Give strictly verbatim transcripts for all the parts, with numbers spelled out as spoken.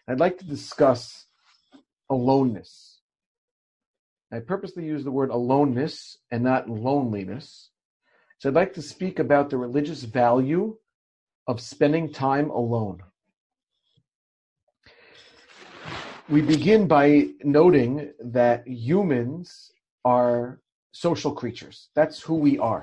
I'd like to discuss aloneness. I purposely use the word aloneness and not loneliness. So I'd like to speak about the religious value of spending time alone. We begin by noting that humans are social creatures. That's who we are.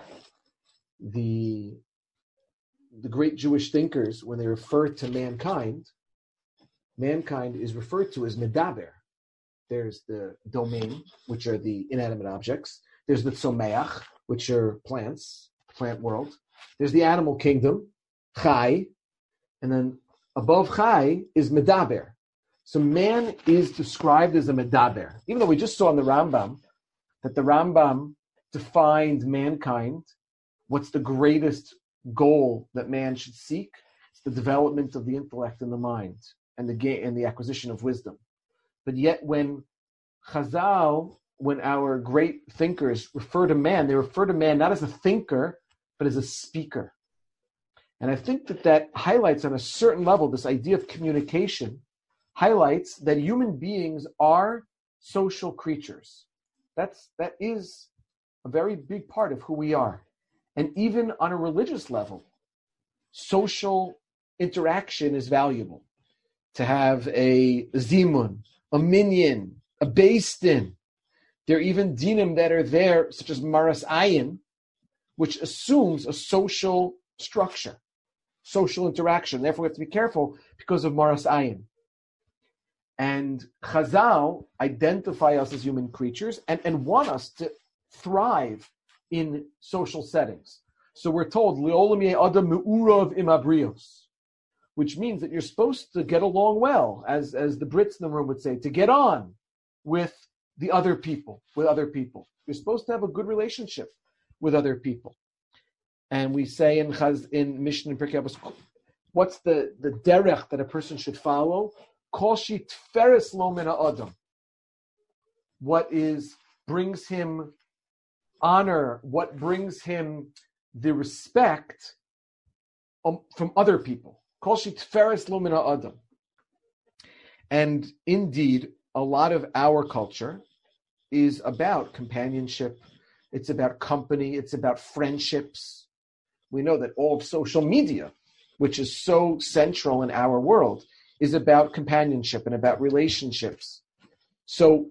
The, the great Jewish thinkers, when they refer to mankind, mankind is referred to as medaber. There's the domain, which are the inanimate objects. There's the tzomeach, which are plants, plant world. There's the animal kingdom, chai, and then above chai is medaber. So man is described as a medaber. Even though we just saw in the Rambam that the Rambam defined mankind, what's the greatest goal that man should seek? It's the development of the intellect and the mind and the ga- and the acquisition of wisdom. But yet when Chazal, when our great thinkers refer to man, they refer to man not as a thinker, but as a speaker. And I think that that highlights on a certain level, this idea of communication highlights that human beings are social creatures. That's, that is a very big part of who we are. And even on a religious level, social interaction is valuable. To have a zimun, a minyan, a beis din. There are even dinim that are there, such as maras ayin, which assumes a social structure, social interaction. Therefore, we have to be careful because of maras ayin. And Chazal identify us as human creatures and, and want us to thrive in social settings. So we're told, Le'olam yeh adam me'urav im habrios, which means that you're supposed to get along well, as, as the Brits in the room would say, to get on with the other people, with other people. You're supposed to have a good relationship with other people. And we say in Chaz, in Mishnah and Pirkei Avos, what's the, the derech that a person should follow? Kol shi tferes lo min ha'adam. What is, brings him honor, what brings him the respect um, from other people. Kol shi tferes lo min ha'adam. And indeed, a lot of our culture is about companionship. It's about company. It's about friendships. We know that all of social media, which is so central in our world, is about companionship and about relationships. So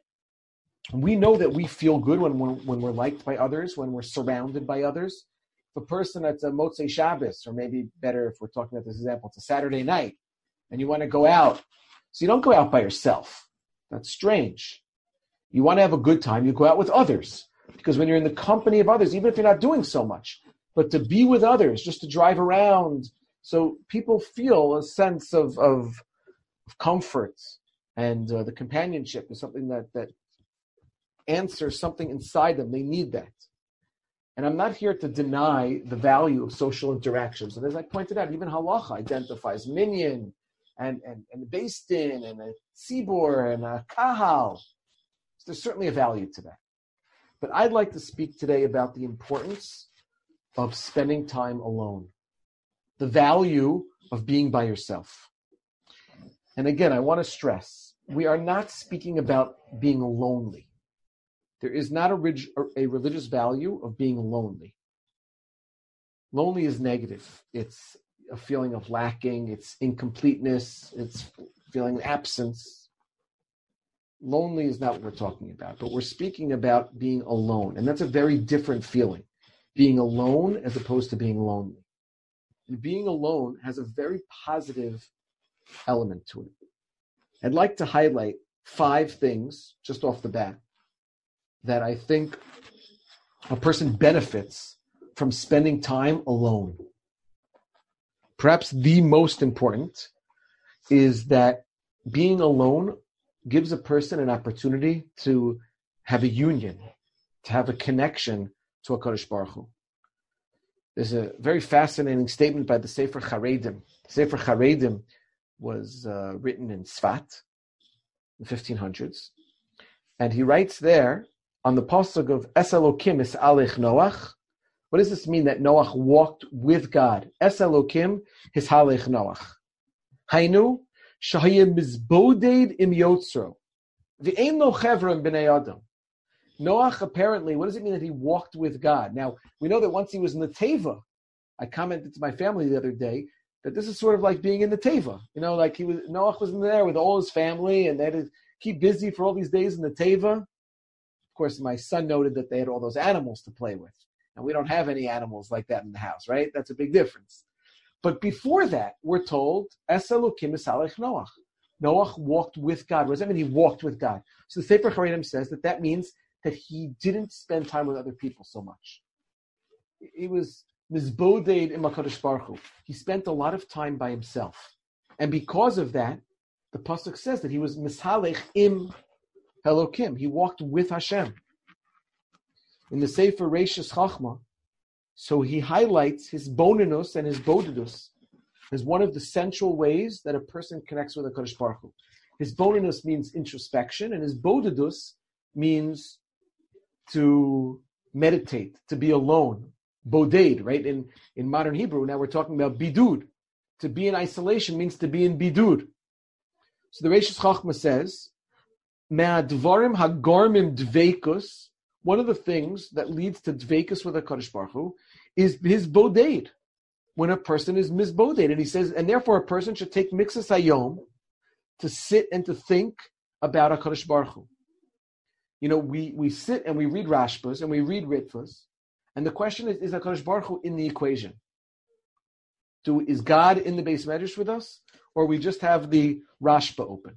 we know that we feel good when we're, when we're liked by others, when we're surrounded by others. If a person that's a Motzei Shabbos, or maybe better if we're talking about this example, it's a Saturday night, and you want to go out. So you don't go out by yourself. That's strange. You want to have a good time, you go out with others. Because when you're in the company of others, even if you're not doing so much, but to be with others, just to drive around, so people feel a sense of, of, of comfort, and uh, the companionship is something that, that answers something inside them. They need that. And I'm not here to deny the value of social interactions. And as I pointed out, even halacha identifies minyan and, and, and the beis din and a tzibur and a kahal. So there's certainly a value to that. But I'd like to speak today about the importance of spending time alone. The value of being by yourself. And again, I want to stress, we are not speaking about being lonely. There is not a, rig- a religious value of being lonely. Lonely is negative. It's a feeling of lacking, it's incompleteness, it's feeling absence. Lonely is not what we're talking about, but we're speaking about being alone. And that's a very different feeling. Being alone as opposed to being lonely. And being alone has a very positive element to it. I'd like to highlight five things, just off the bat, that I think a person benefits from spending time alone. Perhaps the most important is that being alone gives a person an opportunity to have a union, to have a connection to HaKadosh Baruch Hu. There's a very fascinating statement by the Sefer Charedim. Sefer Charedim was uh, written in Sfat, in the fifteen hundreds. And he writes there, on the pasuk of Es Elokim is Alech Noach. What does this mean that Noach walked with God? Es Elokim is Halech Noach. Hainu, shahayim mizboded im yotzro. V'ein lo chevra b'nei adam. Noach apparently, what does it mean that he walked with God? Now, we know that once he was in the Teva, I commented to my family the other day that this is sort of like being in the Teva. You know, like he was, Noach was in there with all his family and they had to keep busy for all these days in the Teva. Of course, my son noted that they had all those animals to play with. And we don't have any animals like that in the house, right? That's a big difference. But before that, we're told, Es Elokim Esalech Noach. Noach walked with God. What does that mean? He walked with God. So the Sefer Charedim says that that means that he didn't spend time with other people so much. He was mizboded im HaKadosh Baruch Hu. He spent a lot of time by himself. And because of that, the Pasuk says that he was mishalech im Elokim. He walked with Hashem. In the Sefer Reishis Chachma, so he highlights his boninus and his bodidus as one of the central ways that a person connects with HaKadosh Baruch Hu. His boninus means introspection, and his bodidus means to meditate, to be alone. Boded, right? In, in modern Hebrew, now we're talking about bidud. To be in isolation means to be in bidud. So the Reishis Chachma says, Me'advarim hagormim dveikus, one of the things that leads to dveikus with HaKadosh Baruch Hu is his boded, when a person is misboded. And he says, and therefore a person should take mixas hayom to sit and to think about HaKadosh Baruch Hu. You know, we, we sit and we read Rashbas and we read Ritvas, and the question is, is HaKadosh Baruch Hu in the equation? Do, is God in the Beis Medrash with us, or we just have the Rashba open?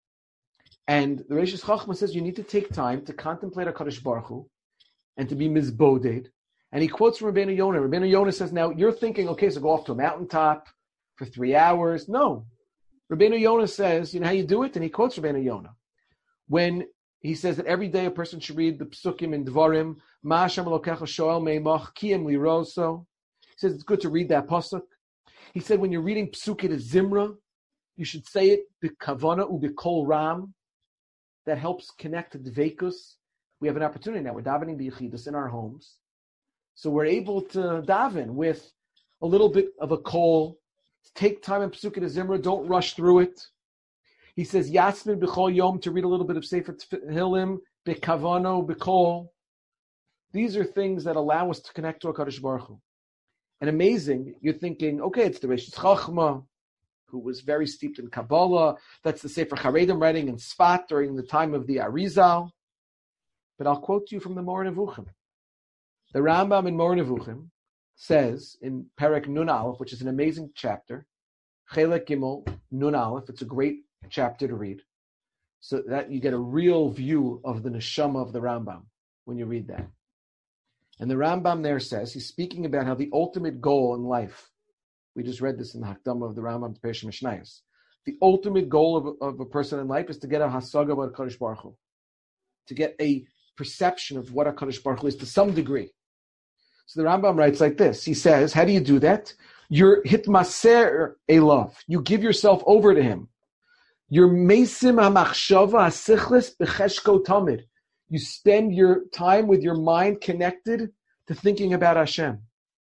And the Reishis Chachma says you need to take time to contemplate HaKadosh Baruch Hu and to be mizboded. And he quotes from Rabbeinu Yonah. Rabbeinu Yonah says, now you're thinking, okay, so go off to a mountaintop for three hours. No. Rabbeinu Yonah says, you know how you do it? And he quotes Rabbeinu Yonah. When he says that every day a person should read the Psukim in Dvarim, Ma Hashem Elokecha Shoel Meimach Kiyem Liroso. He says it's good to read that Pasuk. He said when you're reading Psukim to Zimra, you should say it B'kavana u'b'kol ram. That helps connect to Dveikus. We have an opportunity now. We're davening b'yichidus in our homes. So we're able to daven with a little bit of a kol. Take time in Psukim to Zimra. Don't rush through it. He says, Yasmin b'chol yom, to read a little bit of Sefer Tehillim, b'kavano, b'kol. These are things that allow us to connect to HaKadosh Baruch Hu. And amazing, you're thinking, okay, it's the Reishis Chachma, who was very steeped in Kabbalah. That's the Sefer Charedim writing in Sfat during the time of the Arizal. But I'll quote you from the Moreh Nevuchim. The Rambam in Moreh Nevuchim says in Perek Nun Aleph, which is an amazing chapter, Chelek Gimel Nun Aleph, it's a great chapter to read, so that you get a real view of the neshama of the Rambam when you read that. And the Rambam there says, he's speaking about how the ultimate goal in life, we just read this in the Hakdama of the Rambam to Perush Mishnayos, the ultimate goal of, of a person in life is to get a hasaga about HaKadosh Baruch Hu, to get a perception of what HaKadosh Baruch Hu is to some degree. So the Rambam writes like this, he says, how do you do that? You're hitmaser elav, you give yourself over to him. Your mesim hamachshava hasichlis b'cheshko tamid. You spend your time with your mind connected to thinking about Hashem.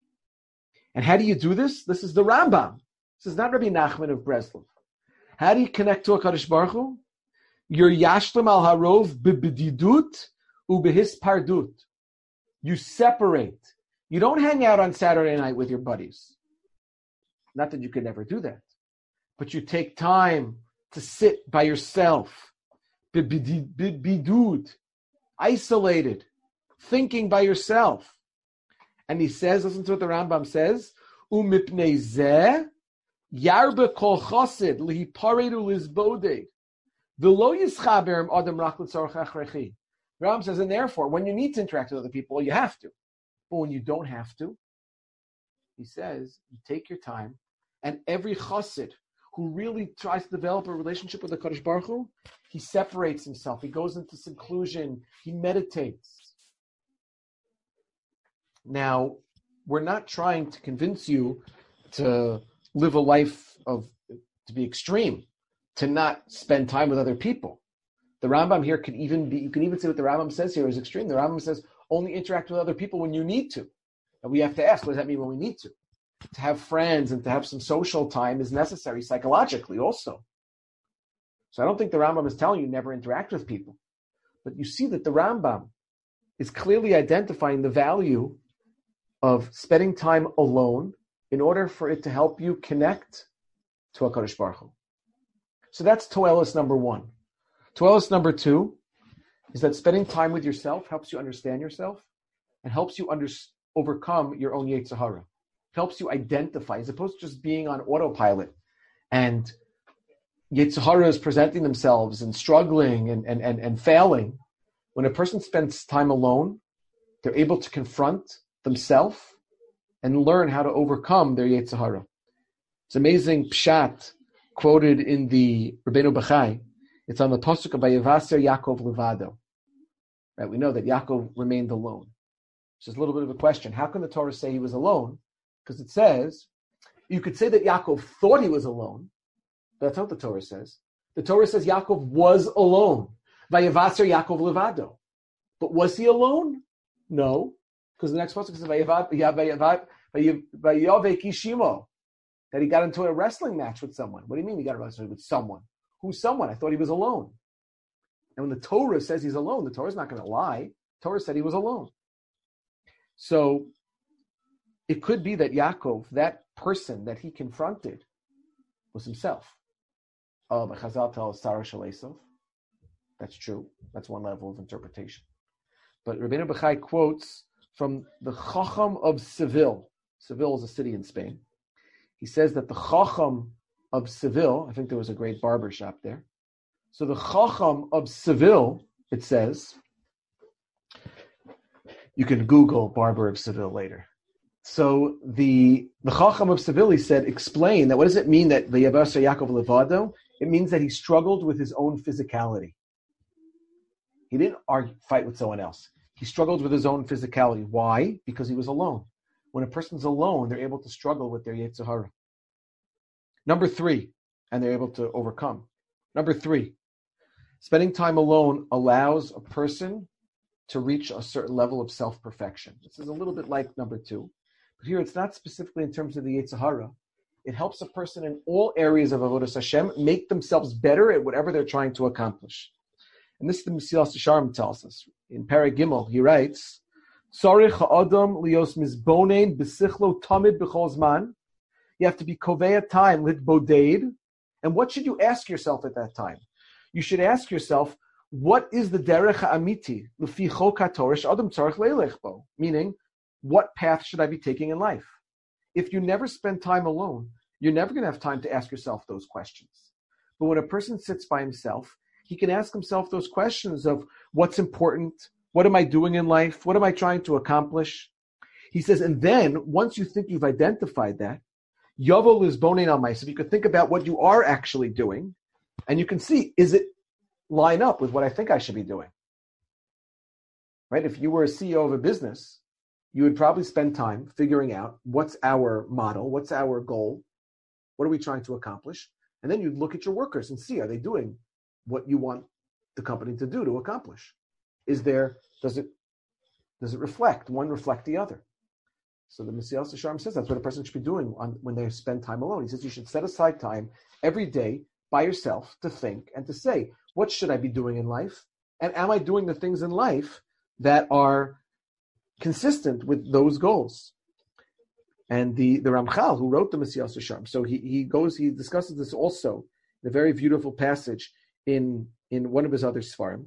And how do you do this? This is the Rambam. This is not Rabbi Nachman of Breslov. How do you connect to HaKadosh Baruch Hu? Your yashlim al harov b'bedidut u'behispardut. You separate. You don't hang out on Saturday night with your buddies. Not that you could never do that. But you take time to sit by yourself, bidud, isolated, thinking by yourself. And he says, listen to what the Rambam says, umipnei zeh yarbe kol chosid lihiparedu lizboded v'lo yischaber adam rak l'tzorach achrechi. The Rambam says, and therefore, when you need to interact with other people, you have to. But when you don't have to, he says, you take your time, and every chosid who really tries to develop a relationship with the Kadosh Baruch Hu, he separates himself. He goes into seclusion. He meditates. Now, we're not trying to convince you to live a life of, to be extreme, to not spend time with other people. The Rambam here could even be, you can even say what the Rambam says here is extreme. The Rambam says only interact with other people when you need to. And we have to ask, what does that mean when we need to? To have friends and to have some social time is necessary psychologically also. So I don't think the Rambam is telling you never interact with people. But you see that the Rambam is clearly identifying the value of spending time alone in order for it to help you connect to HaKadosh Baruch Hu. So that's Toelis number one. Toelis number two is that spending time with yourself helps you understand yourself and helps you under, overcome your own Yetzer Hara. Helps you identify, as opposed to just being on autopilot and Yetzer Hara is presenting themselves and struggling and, and, and, and failing. When a person spends time alone, they're able to confront themselves and learn how to overcome their Yetzer Hara. It's amazing pshat quoted in the Rabbeinu Bachai. It's on the pasuk of Vayevaser Yaakov Levado. Right? We know that Yaakov remained alone. It's just a little bit of a question. How can the Torah say he was alone? Because it says, you could say that Yaakov thought he was alone. But that's not what the Torah says. The Torah says Yaakov was alone. Vayevaser Yaakov Levado. But was he alone? No. Because the next pasuk says Vayavek Ishimo, that he got into a wrestling match with someone. What do you mean he got a wrestling with someone? Who's someone? I thought he was alone. And when the Torah says he's alone, the Torah's not going to lie. The Torah said he was alone. So it could be that Yaakov, that person that he confronted, was himself. Oh, but Chazal tells Sarah Shalesov. That's true. That's one level of interpretation. But Rabbeinu Bachai quotes from the Chacham of Seville. Seville is a city in Spain. He says that the Chacham of Seville, I think there was a great barber shop there. So the Chacham of Seville, it says, you can Google barber of Seville later. So the the Chacham of Seville, he said, explain that what does it mean that the Vayevaser Yaakov Levado? It means that he struggled with his own physicality. He didn't argue, fight with someone else. He struggled with his own physicality. Why? Because he was alone. When a person's alone, they're able to struggle with their Yetzer Hara. Number three, and they're able to overcome. Number three, spending time alone allows a person to reach a certain level of self-perfection. This is a little bit like number two. But here it's not specifically in terms of the Yetzer Hara. It helps a person in all areas of Avodas Hashem make themselves better at whatever they're trying to accomplish. And this is the Mesilas Yesharim tells us. In Perek Gimel, he writes, Tzarich ha'adam lios mizbonein b'sichlo tamid b'chol zman. You have to be kovei time, lit bodeid. And what should you ask yourself at that time? You should ask yourself, what is the derech ha'amiti l'fi chok ha'torah adam tzarich leilech bo? Meaning, what path should I be taking in life? If you never spend time alone, you're never going to have time to ask yourself those questions. But when a person sits by himself, he can ask himself those questions of what's important, what am I doing in life, what am I trying to accomplish? He says, and then once you think you've identified that, Yovel is boning on myself. You could think about what you are actually doing, and you can see, is it line up with what I think I should be doing? Right? If you were a C E O of a business, you would probably spend time figuring out what's our model, what's our goal, what are we trying to accomplish, and then you'd look at your workers and see, are they doing what you want the company to do to accomplish? Is there, does it does it reflect, one reflect the other? So the Mesilas Yesharim says that's what a person should be doing on, when they spend time alone. He says you should set aside time every day by yourself to think and to say, what should I be doing in life? And am I doing the things in life that are consistent with those goals? And the, the Ramchal, who wrote the Mesilas Yesharim, so he, he goes, he discusses this also in a very beautiful passage in, in one of his other Sfarim.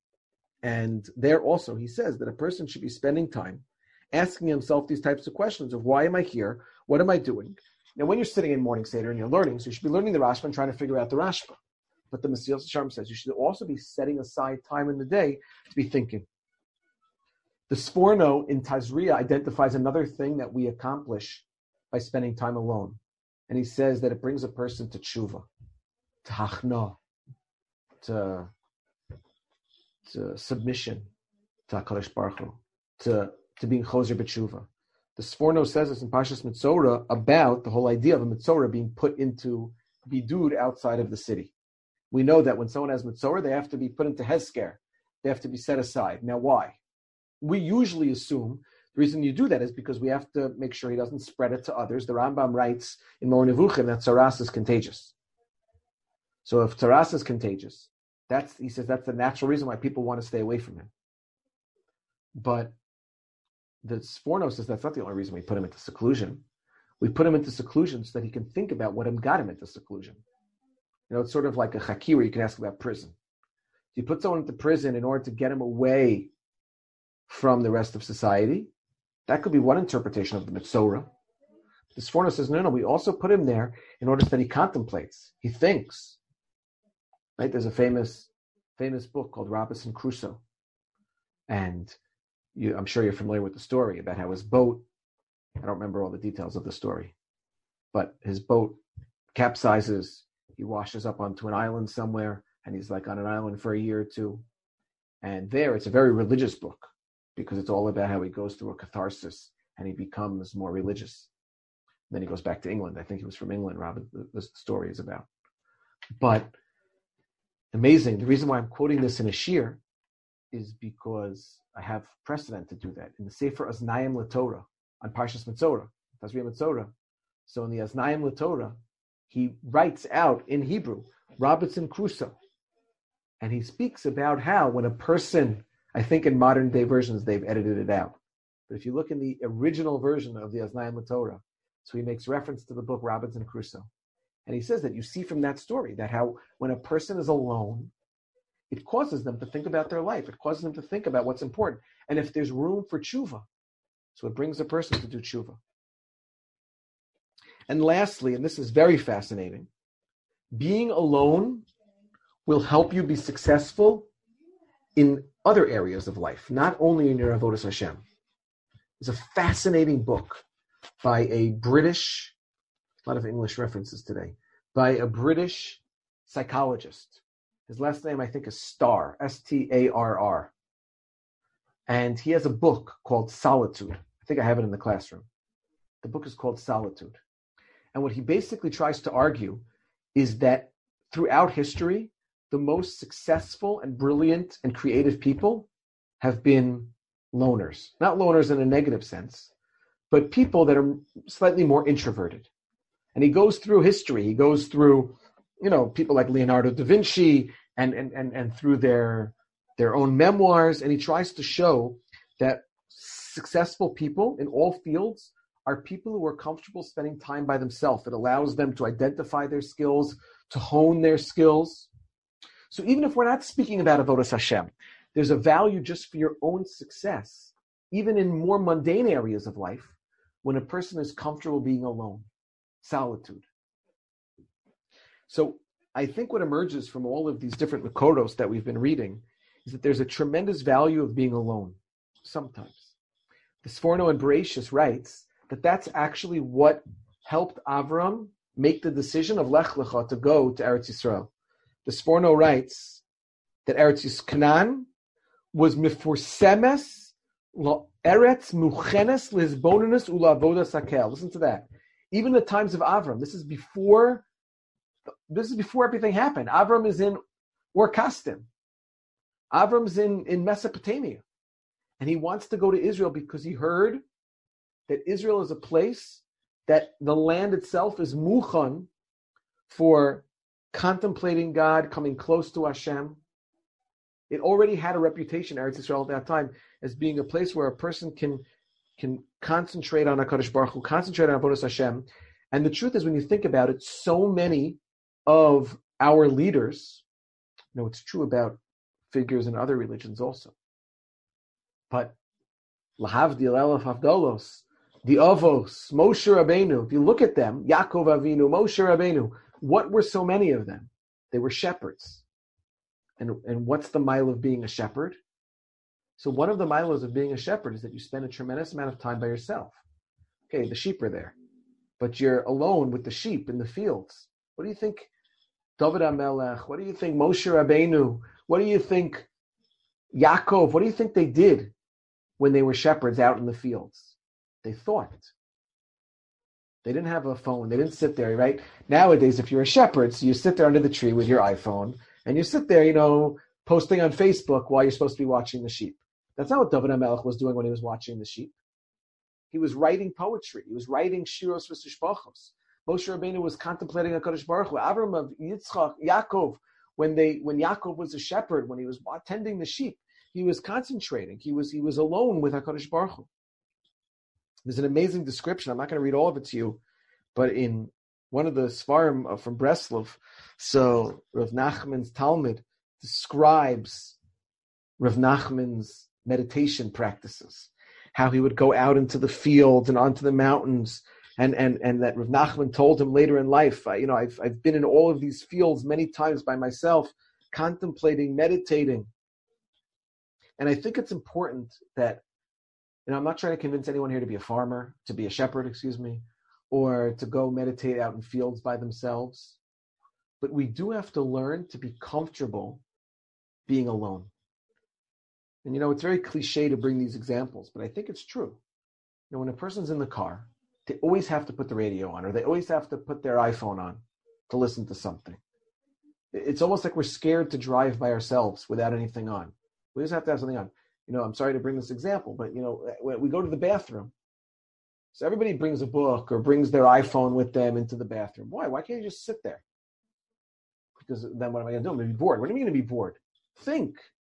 And there also he says that a person should be spending time asking himself these types of questions of why am I here? What am I doing? Now, when you're sitting in morning Seder and you're learning, so you should be learning the Rashba and trying to figure out the Rashba. But the Mesilas Yesharim says you should also be setting aside time in the day to be thinking. The Sforno in Tazria identifies another thing that we accomplish by spending time alone. And he says that it brings a person to tshuva, to hachna, to, to submission to HaKadosh Baruch Hu, to to being choser b'tshuva. The Sforno says this in Parshas Mitzorah about the whole idea of a Mitzorah being put into bidud outside of the city. We know that when someone has Mitzorah, they have to be put into Hezker. They have to be set aside. Now, why? We usually assume the reason you do that is because we have to make sure he doesn't spread it to others. The Rambam writes in Mor Nevuchim that Tzaras is contagious. So if Taras is contagious, that's he says that's the natural reason why people want to stay away from him. But the Sforno says that's not the only reason we put him into seclusion. We put him into seclusion so that he can think about what got him into seclusion. You know, it's sort of like a chakira. You can ask about prison. You put someone into prison in order to get him away from the rest of society. That could be one interpretation of the Mitzorah. The Sforno says, no, no, we also put him there in order that he contemplates, he thinks. Right? There's a famous, famous book called Robinson Crusoe. And you, I'm sure you're familiar with the story about how his boat, I don't remember all the details of the story, but his boat capsizes, he washes up onto an island somewhere, and he's like on an island for a year or two. And there, it's a very religious book, because it's all about how he goes through a catharsis and he becomes more religious. And then he goes back to England. I think he was from England, Robin, the story is about. But amazing. The reason why I'm quoting this in a shir is because I have precedent to do that. In the Sefer Aznayim LaTorah, on Parshas Mitzorah, Tazria Mitzorah. So in the Aznayim LaTorah, he writes out in Hebrew, Robinson Crusoe. And he speaks about how when a person, I think in modern day versions, they've edited it out. But if you look in the original version of the Aznayim LaTorah, so he makes reference to the book Robinson Crusoe. And he says that you see from that story that how when a person is alone, it causes them to think about their life. It causes them to think about what's important. And if there's room for tshuva, so it brings a person to do tshuva. And lastly, and this is very fascinating, being alone will help you be successful in other areas of life, not only in your Avodas Hashem. There's a fascinating book by a British, a lot of English references today, by a British psychologist. His last name, I think, is Starr, S T A R R. And he has a book called Solitude. I think I have it in the classroom. The book is called Solitude. And what he basically tries to argue is that throughout history, the most successful and brilliant and creative people have been loners. Not loners in a negative sense, but people that are slightly more introverted. And he goes through history. He goes through, you know, people like Leonardo da Vinci and, and, and, and through their, their own memoirs. And he tries to show that successful people in all fields are people who are comfortable spending time by themselves. It allows them to identify their skills, to hone their skills. So even if we're not speaking about Avodas Hashem, there's a value just for your own success, even in more mundane areas of life, when a person is comfortable being alone, solitude. So I think what emerges from all of these different Makoros that we've been reading is that there's a tremendous value of being alone, sometimes. The Sforno and Bereshis writes that that's actually what helped Avram make the decision of Lech Lecha to go to Eretz Yisrael. The Sforno writes that Eretz Yisrael Canaan was mifursemes lo eretz muchenes lizboninus ulavodas hakel. Listen to that. Even the times of Avram, this is before. This is before everything happened. Avram is in Ur Kasdim. Avram's in, in Mesopotamia. And he wants to go to Israel because he heard that Israel is a place that the land itself is muchan for contemplating God, coming close to Hashem. It already had a reputation, Eretz Yisrael at that time, as being a place where a person can, can concentrate on HaKadosh Baruch Hu, concentrate on Avodas Hashem. And the truth is, when you think about it, so many of our leaders, you know, it's true about figures in other religions also. But Lahavdil Elef Havdalos, the Avos, Moshe Rabbeinu, if you look at them, Yaakov Avinu, Moshe Rabbeinu, what were so many of them? They were shepherds. And, and what's the mile of being a shepherd? So one of the miles of being a shepherd is that you spend a tremendous amount of time by yourself. Okay, the sheep are there, but you're alone with the sheep in the fields. What do you think David HaMelech, what do you think Moshe Rabbeinu, what do you think Yaakov, what do you think they did when they were shepherds out in the fields? They thought. They didn't have a phone. They didn't sit there, right? Nowadays, if you're a shepherd, so you sit there under the tree with your iPhone, and you sit there, you know, posting on Facebook while you're supposed to be watching the sheep. That's not what David HaMelech was doing when he was watching the sheep. He was writing poetry. He was writing shiros v'sishpachos. Moshe Rabbeinu was contemplating HaKadosh Baruch Hu. Avram, Yitzchak, Yaakov, when they when Yaakov was a shepherd, when he was tending the sheep, he was concentrating. He was he was alone with HaKadosh Baruch Hu. There's an amazing description. I'm not going to read all of it to you, but in one of the Svarim from Breslov, so Rav Nachman's Talmud describes Rav Nachman's meditation practices, how he would go out into the fields and onto the mountains, and and and that Rav Nachman told him later in life, I, you know, I've I've been in all of these fields many times by myself, contemplating, meditating. And I think it's important that, you know, I'm not trying to convince anyone here to be a farmer, to be a shepherd, excuse me, or to go meditate out in fields by themselves. But we do have to learn to be comfortable being alone. And, you know, it's very cliche to bring these examples, but I think it's true. You know, when a person's in the car, they always have to put the radio on, or they always have to put their iPhone on to listen to something. It's almost like we're scared to drive by ourselves without anything on. We just have to have something on. You know, I'm sorry to bring this example, but, you know, when we go to the bathroom, so everybody brings a book or brings their iPhone with them into the bathroom. Why? Why can't you just sit there? Because then what am I going to do? I'm going to be bored. What do you mean to be bored? Think.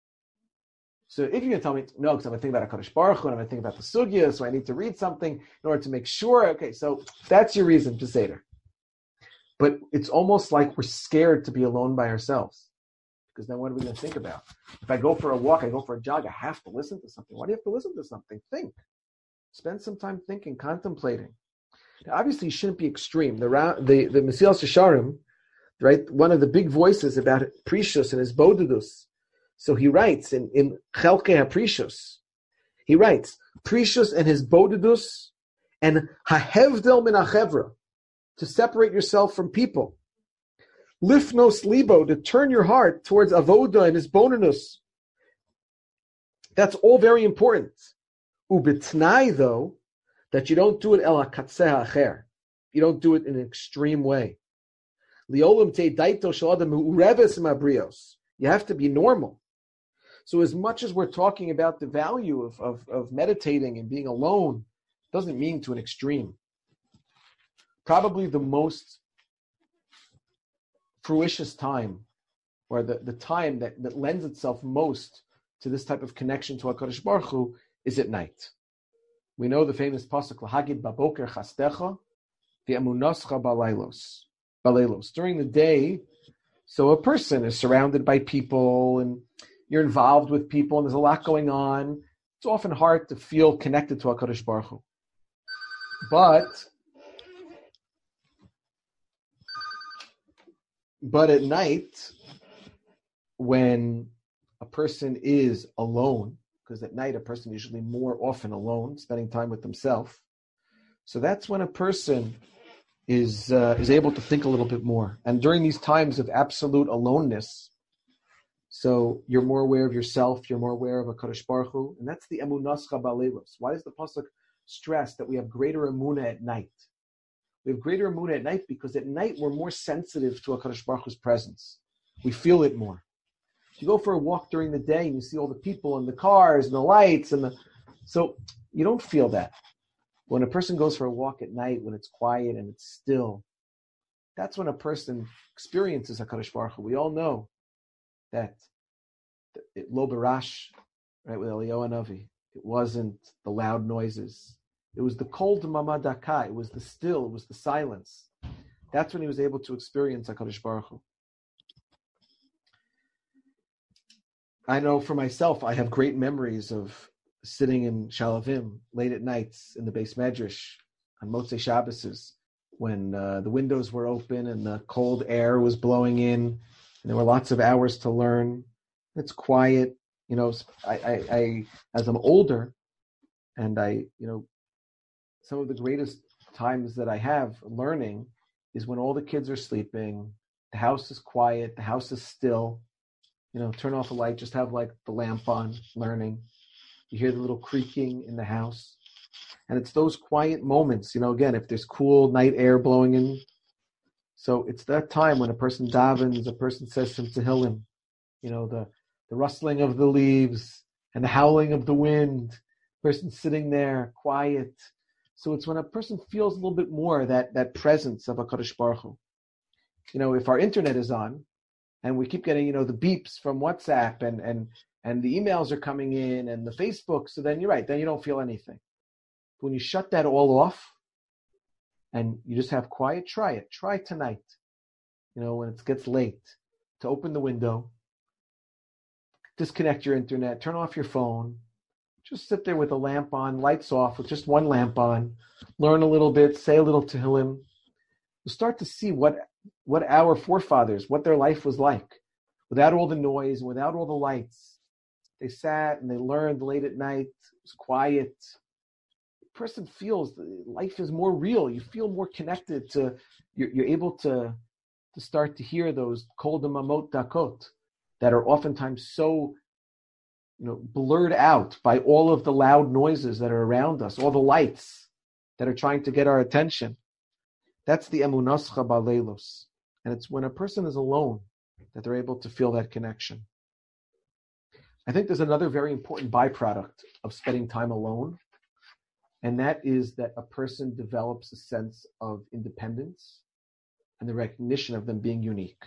So if you're going to tell me, no, because I'm going to think about HaKadosh Baruch Hu, and I'm going to think about the sugya, so I need to read something in order to make sure. Okay, so that's your reason to Seder. But it's almost like we're scared to be alone by ourselves. Because then what are we going to think about? If I go for a walk, I go for a jog, I have to listen to something. Why do you have to listen to something? Think. Spend some time thinking, contemplating. Now, obviously, it shouldn't be extreme. The the, the Mesilas Yesharim, right, one of the big voices about Precious and his Bodidus. So he writes in, in Chelke HaPrecious, he writes, Precious and his Bodidus and Hahevdel min HaChevra, to separate yourself from people. Lifnos libo, to turn your heart towards avoda and his bonus. That's all very important. Ubitnai, though, that you don't do it el hakatzeh acher. You don't do it in an extreme way. Liolam te daito shaladam ureves mabrios. You have to be normal. So as much as we're talking about the value of, of, of meditating and being alone, doesn't mean to an extreme. Probably the most fruitious time, or the, the time that, that lends itself most to this type of connection to HaKadosh Baruch Hu, is at night. We know the famous pasuk, L'hagid baboker chastecha, v'emunascha balaylos. Balaylos. During the day, so a person is surrounded by people, and you're involved with people, and there's a lot going on. It's often hard to feel connected to HaKadosh Baruch Hu. But But at night, when a person is alone, because at night a person is usually more often alone, spending time with themselves, so that's when a person is uh, is able to think a little bit more. And during these times of absolute aloneness, so you're more aware of yourself, you're more aware of HaKadosh Baruch Hu, and that's the emunascha balelos. Why does the pasuk stress that we have greater emunah at night? We have greater emunah at night because at night we're more sensitive to HaKadosh Baruch Hu's presence. We feel it more. If you go for a walk during the day and you see all the people and the cars and the lights and the, so you don't feel that. When a person goes for a walk at night, when it's quiet and it's still, that's when a person experiences HaKadosh Baruch Hu. We all know that it, lo barash, right, with Eliyahu Hanavi, it wasn't the loud noises. It was the cold mamadaka. It was the still. It was the silence. That's when he was able to experience HaKadosh Baruch Hu. I know for myself, I have great memories of sitting in Shalavim late at nights in the Beis Medrash on Motzei Shabbos when uh, the windows were open and the cold air was blowing in, and there were lots of hours to learn. It's quiet. You know, I, I, I as I'm older, and I, you know, some of the greatest times that I have learning is when all the kids are sleeping, the house is quiet, the house is still, you know, turn off a light, just have like the lamp on, learning. You hear the little creaking in the house. And it's those quiet moments, you know, again, if there's cool night air blowing in. So it's that time when a person davens, a person says some tehillim, you know, the, the rustling of the leaves and the howling of the wind, person sitting there, quiet, So it's when a person feels a little bit more that, that presence of HaKadosh Baruch Hu. You know, if our internet is on and we keep getting, you know, the beeps from WhatsApp and, and, and the emails are coming in and the Facebook, so then you're right, then you don't feel anything. But when you shut that all off and you just have quiet, try it. Try tonight, you know, when it gets late, to open the window, disconnect your internet, turn off your phone, just sit there with a lamp on, lights off, with just one lamp on, learn a little bit, say a little Tehillim. You start to see what what our forefathers, what their life was like, without all the noise, without all the lights. They sat and they learned late at night. It was quiet. The person feels life is more real. You feel more connected to. You're, you're able to to start to hear those kol damamot dakot that are oftentimes so, you know, blurred out by all of the loud noises that are around us, all the lights that are trying to get our attention. That's the emunascha balelos. And it's when a person is alone that they're able to feel that connection. I think there's another very important byproduct of spending time alone, and that is that a person develops a sense of independence and the recognition of them being unique.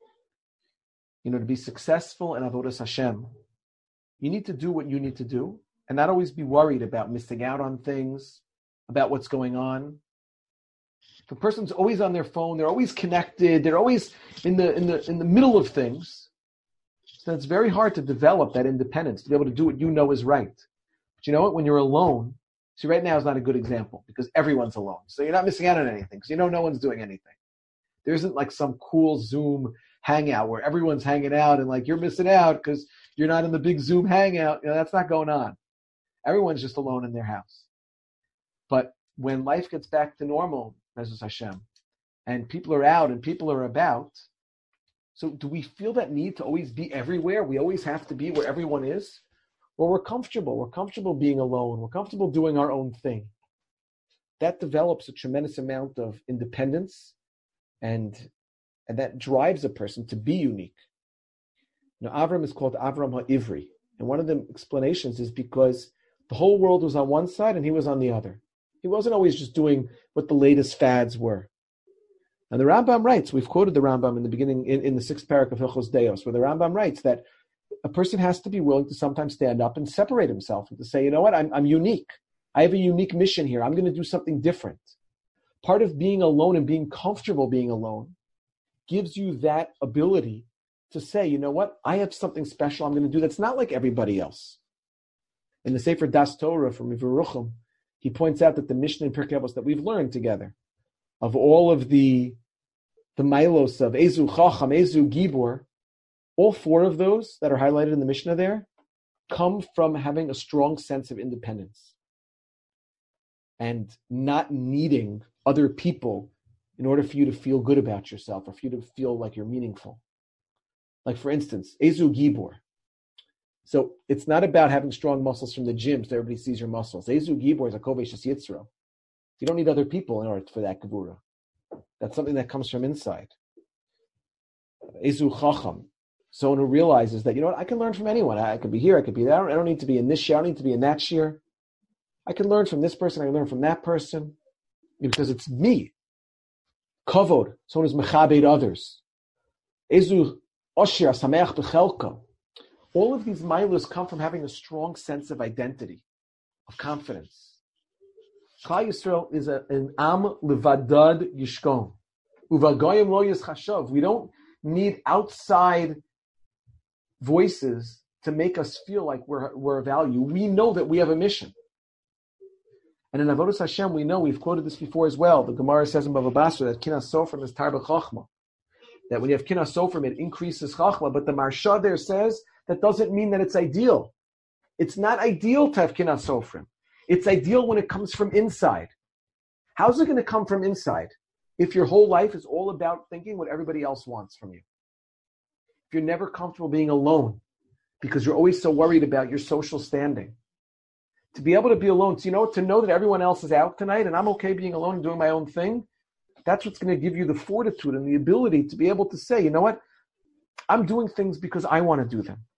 You know, to be successful in Avodas Hashem, you need to do what you need to do and not always be worried about missing out on things, about what's going on. If a person's always on their phone, they're always connected, they're always in the in the in the middle of things, so it's very hard to develop that independence, to be able to do what you know is right. But you know what? When you're alone, see, right now is not a good example because everyone's alone. So you're not missing out on anything because you know no one's doing anything. There isn't like some cool Zoom hangout where everyone's hanging out and like you're missing out because you're not in the big Zoom hangout. You know, that's not going on. Everyone's just alone in their house. But when life gets back to normal, Bezos Hashem, and people are out and people are about, so do we feel that need to always be everywhere? We always have to be where everyone is? Or we're comfortable. We're comfortable being alone. We're comfortable doing our own thing. That develops a tremendous amount of independence, and and that drives a person to be unique. Now, Avram is called Avram HaIvri. And one of the explanations is because the whole world was on one side and he was on the other. He wasn't always just doing what the latest fads were. And the Rambam writes, we've quoted the Rambam in the beginning, in, in the sixth parak of Hilchos Deos, where the Rambam writes that a person has to be willing to sometimes stand up and separate himself and to say, you know what, I'm, I'm unique. I have a unique mission here. I'm going to do something different. Part of being alone and being comfortable being alone gives you that ability to say, you know what, I have something special I'm going to do that's not like everybody else. In the Sefer Das Torah from Yerucham, he points out that the Mishnah and Pirkei Avos that we've learned together, of all of the the milos of Ezu Chacham, Ezu Gibor, all four of those that are highlighted in the Mishnah there come from having a strong sense of independence and not needing other people in order for you to feel good about yourself or for you to feel like you're meaningful. Like, for instance, Ezu Gibor. So it's not about having strong muscles from the gym so everybody sees your muscles. Ezu Gibor is a Kovesh Yitzro. You don't need other people in order for that Gevura. That's something that comes from inside. Ezu Chacham. Someone who realizes that, you know what, I can learn from anyone. I could be here, I could be there. I don't need to be in this year, I don't need to be in that year. I can learn from this person, I can learn from that person. Because it's me. Kavod, someone who's mechabed others. Ezu Osher, Sameach Bechelko. All of these milos come from having a strong sense of identity, of confidence. Klal Yisrael is a, an am levadad yishkom. Uvagoyim lo yischashav. We don't need outside voices to make us feel like we're, we're of value. We know that we have a mission. And in Avodas Hashem, we know, we've quoted this before as well, the Gemara says in Bava Basra that Kinas Sofrim is Tarba Chachma. That when you have Kinas Sofrim, it increases Chachma. But the Marsha there says that doesn't mean that it's ideal. It's not ideal to have Kinas Sofrim. It's ideal when it comes from inside. How's it going to come from inside if your whole life is all about thinking what everybody else wants from you? If you're never comfortable being alone because you're always so worried about your social standing. To be able to be alone, so you know, to know that everyone else is out tonight and I'm okay being alone and doing my own thing, that's what's going to give you the fortitude and the ability to be able to say, you know what, I'm doing things because I want to do them.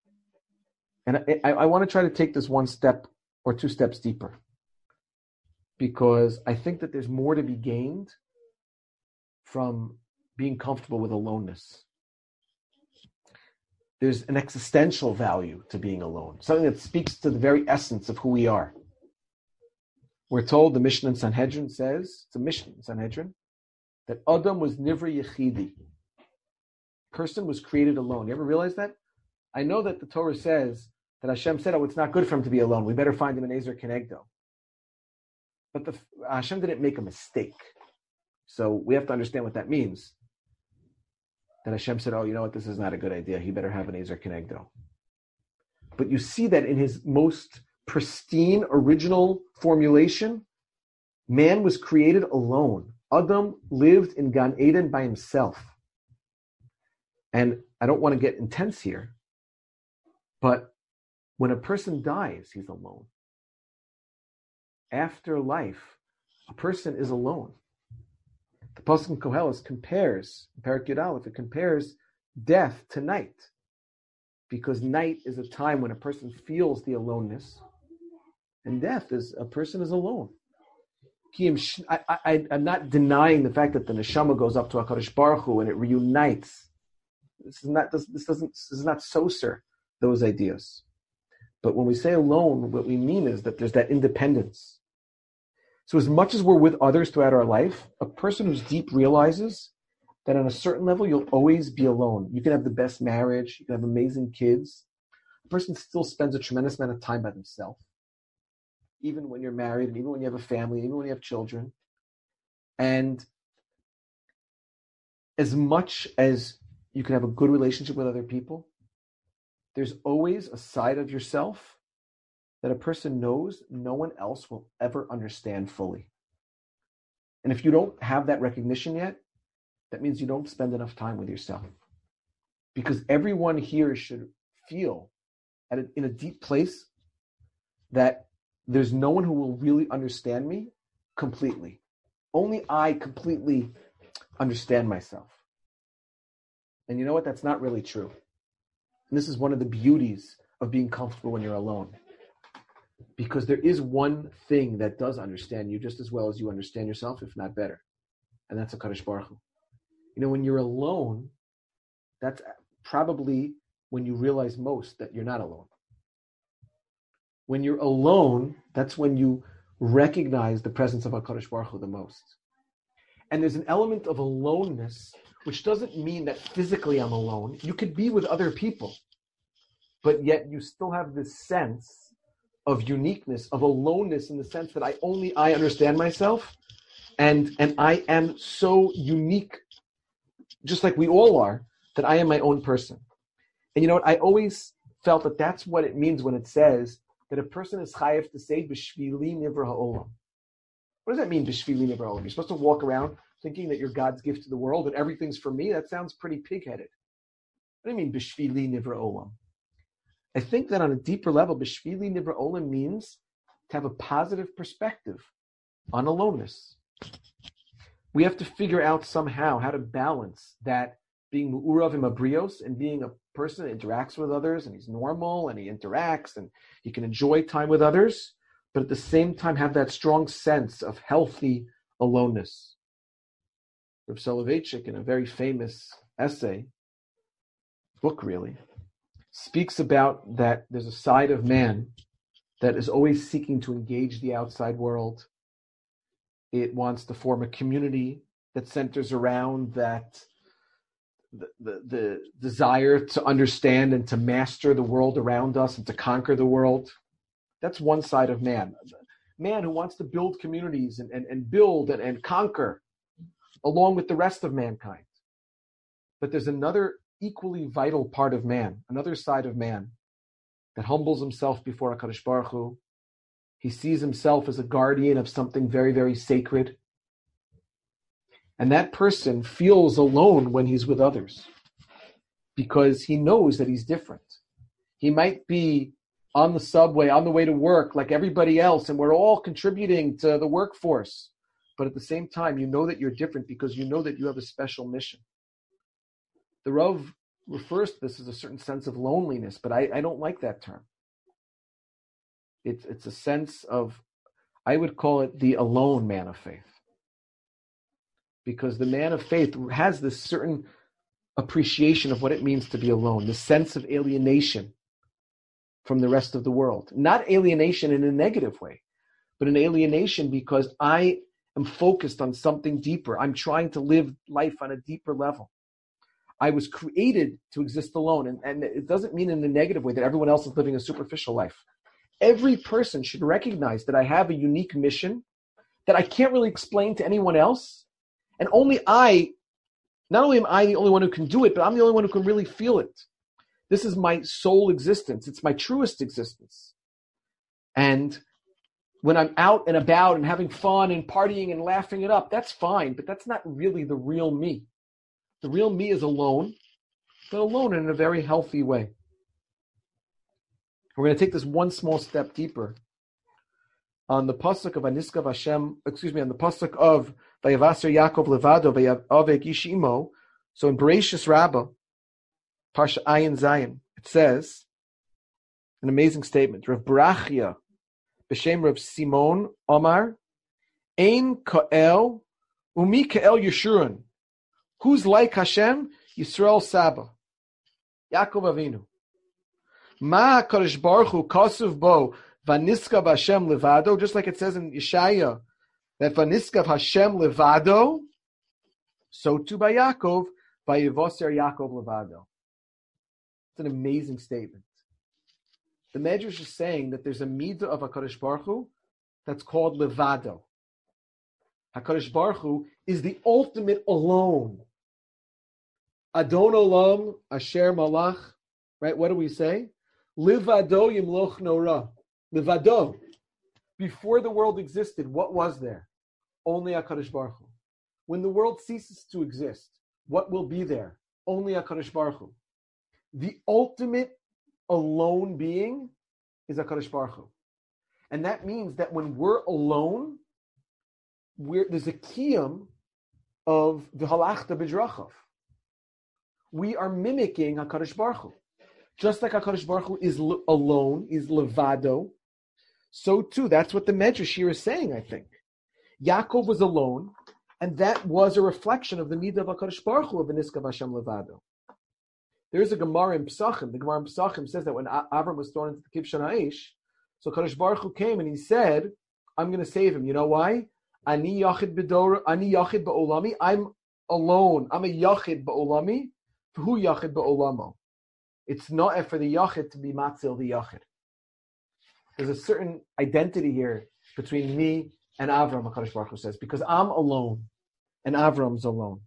And I, I, I want to try to take this one step or two steps deeper. because I think that there's more to be gained from being comfortable with aloneness. There's an existential value to being alone, something that speaks to the very essence of who we are. We're told, the Mishnah in Sanhedrin says, it's a Mishnah in Sanhedrin, that Adam was Nivra Yechidi. Person was created alone. You ever realize that? I know that the Torah says that Hashem said, oh, it's not good for him to be alone. We better find him an Ezer Kenegdo. But the, Hashem didn't make a mistake. So we have to understand what that means. That Hashem said, oh, you know what, this is not a good idea. He better have an Ezer Kenegdo. But you see that in his most pristine, original formulation, man was created alone. Adam lived in Gan Eden by himself. And I don't want to get intense here, but when a person dies, he's alone. After life, a person is alone. The Pasuk in Koheles compares, Perek Yud Aleph, it compares death to night, because night is a time when a person feels the aloneness, and death is a person is alone. I, I, I'm not denying the fact that the neshama goes up to HaKadosh Baruch Hu and it reunites. This is not this, this doesn't this is not soser those ideas. But when we say alone, what we mean is that there's that independence. So as much as we're with others throughout our life, a person who's deep realizes that on a certain level you'll always be alone. You can have the best marriage, you can have amazing kids. A person still spends a tremendous amount of time by themselves. Even when you're married, and even when you have a family, even when you have children. And as much as you can have a good relationship with other people, there's always a side of yourself that a person knows no one else will ever understand fully. And if you don't have that recognition yet, that means you don't spend enough time with yourself. Because everyone here should feel at a, in a deep place that there's no one who will really understand me completely. Only I completely understand myself. And you know what? That's not really true. And this is one of the beauties of being comfortable when you're alone. Because there is one thing that does understand you just as well as you understand yourself, if not better. And that's HaKadosh Baruch Hu. You know, when you're alone, that's probably when you realize most that you're not alone. When you're alone, that's when you recognize the presence of HaKadosh Baruch Hu the most. And there's an element of aloneness, which doesn't mean that physically I'm alone. You could be with other people, but yet you still have this sense of uniqueness, of aloneness, in the sense that I only I understand myself, and, and I am so unique, just like we all are, that I am my own person. And you know what? I always felt that that's what it means when it says that a person is chayav to say, B'shvili nivra ha'olam. What does that mean, B'shvili nivra ha'olam? You're supposed to walk around thinking that you're God's gift to the world and everything's for me? That sounds pretty pig-headed. What do you mean, B'shvili nivra ha'olam? I think that on a deeper level, B'shvili nivra ha'olam means to have a positive perspective on aloneness. We have to figure out somehow how to balance that being mu'urav imabrios and being a person that interacts with others, and he's normal and he interacts and he can enjoy time with others, but at the same time have that strong sense of healthy aloneness. Rav Soloveitchik, in a very famous essay, book really, speaks about that there's a side of man that is always seeking to engage the outside world. It wants to form a community that centers around that The, the, the desire to understand and to master the world around us and to conquer the world. That's one side of man. Man who wants to build communities and, and, and build and, and conquer along with the rest of mankind. But there's another equally vital part of man, another side of man, that humbles himself before HaKadosh Baruch Hu. He sees himself as a guardian of something very, very sacred. And that person feels alone when he's with others because he knows that he's different. He might be on the subway, on the way to work like everybody else, and we're all contributing to the workforce. But at the same time, you know that you're different because you know that you have a special mission. The Rav refers to this as a certain sense of loneliness, but I, I don't like that term. It's, it's a sense of, I would call it the alone man of faith. Because the man of faith has this certain appreciation of what it means to be alone, the sense of alienation from the rest of the world. Not alienation in a negative way, but an alienation because I am focused on something deeper. I'm trying to live life on a deeper level. I was created to exist alone. And, and it doesn't mean in a negative way that everyone else is living a superficial life. Every person should recognize that I have a unique mission that I can't really explain to anyone else. And only I, not only am I the only one who can do it, but I'm the only one who can really feel it. This is my sole existence. It's my truest existence. And when I'm out and about and having fun and partying and laughing it up, that's fine, but that's not really the real me. The real me is alone, but alone in a very healthy way. We're going to take this one small step deeper. On the pasuk of Aniskav Hashem, excuse me, on the pasuk of Vayavaser Yaakov Levado Vayavek Ishimo. So in Bereshis Rabbah, Parsha Ayin Zayin, it says an amazing statement. Rav Barachia, b'shem Rav Simon Omar, Ein Ka'el Umi Ka'el Yeshurun. Who's like Hashem? Yisrael Saba, Yaakov Avinu. Ma HaKadosh Baruch Hu Kasuv Bo Vaniskav Hashem Levado, just like it says in Yeshaya that Vaniskav Hashem Levado, so too by Yaakov, by Yevoser Yaakov Levado. It's an amazing statement. The Medrash is saying that there's a midah of HaKadosh Baruch Hu that's called Levado. HaKadosh Baruch Hu is the ultimate alone. Adon Olam Asher Malach, right? What do we say? Levado Yimloch Nora. Levado. Before the world existed, what was there? Only HaKadosh Baruch Hu. When the world ceases to exist, what will be there? Only HaKadosh Baruch Hu. The ultimate alone being is HaKadosh Baruch Hu. And that means that when we're alone, we're, there's a kiyum of the halachta b'drachav. We are mimicking HaKadosh Baruch Hu. Just like HaKadosh Baruch Hu is l- alone, is levado, so too, that's what the Medrash here is saying, I think. Yaakov was alone, and that was a reflection of the midah of HaKadosh Baruch Hu of V'niskav Hashem levado. There's a Gemara in Pesachim. The Gemara in Pesachim says that when Avram was thrown into the Kibshan Aish, so Kadosh Baruch Hu came and he said, I'm going to save him. You know why? Ani yachid b'dor, ani yachid ba'olami. I'm alone. I'm a yachid ba'olami. Who yachid ba'olamo? It's not for the yachid to be matzil the yachid. There's a certain identity here between me and Avram, HaKadosh Baruch Hu says, because I'm alone and Avram's alone.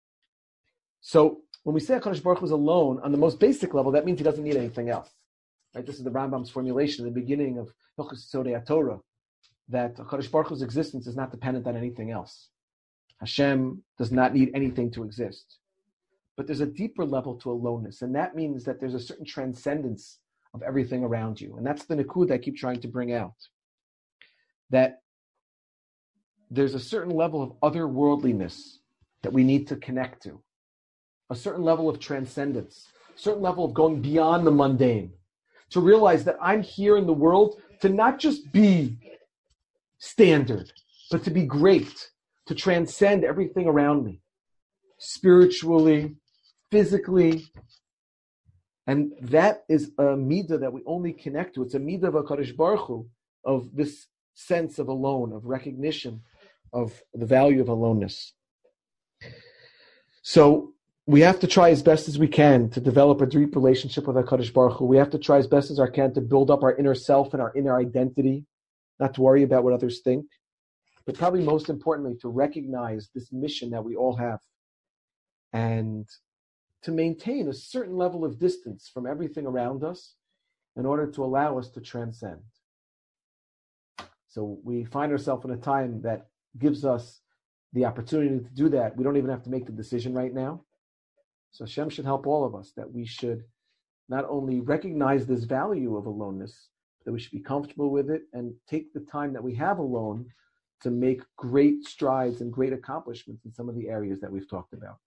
So when we say HaKadosh Baruch Hu is alone, on the most basic level, that means he doesn't need anything else. Right? This is the Rambam's formulation in the beginning of Hilchos Sodei HaTorah, that HaKadosh Baruch Hu's existence is not dependent on anything else. Hashem does not need anything to exist. But there's a deeper level to aloneness, and that means that there's a certain transcendence of everything around you. And that's the nikud I keep trying to bring out. That there's a certain level of otherworldliness that we need to connect to. A certain level of transcendence, a certain level of going beyond the mundane, to realize that I'm here in the world to not just be standard, but to be great, to transcend everything around me, spiritually, physically. And that is a midah that we only connect to. It's a midah of HaKadosh Baruch Hu, of this sense of alone, of recognition of the value of aloneness. So we have to try as best as we can to develop a deep relationship with HaKadosh Baruch Hu. We have to try as best as we can to build up our inner self and our inner identity, not to worry about what others think, but probably most importantly, to recognize this mission that we all have and to maintain a certain level of distance from everything around us in order to allow us to transcend. So we find ourselves in a time that gives us the opportunity to do that. We don't even have to make the decision right now. So Hashem should help all of us that we should not only recognize this value of aloneness, but that we should be comfortable with it and take the time that we have alone to make great strides and great accomplishments in some of the areas that we've talked about.